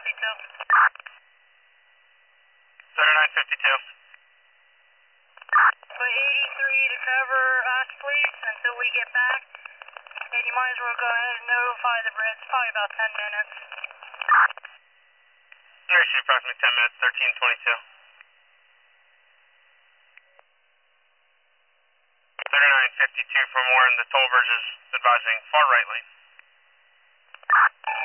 3952. Put 83 to cover us, please, until we get back. And you might as well go ahead and notify the bridge. It's probably about 10 minutes. Shoot approximately 10 minutes, 1322. 3952 from Warren, the toll bridge is advising far right lane.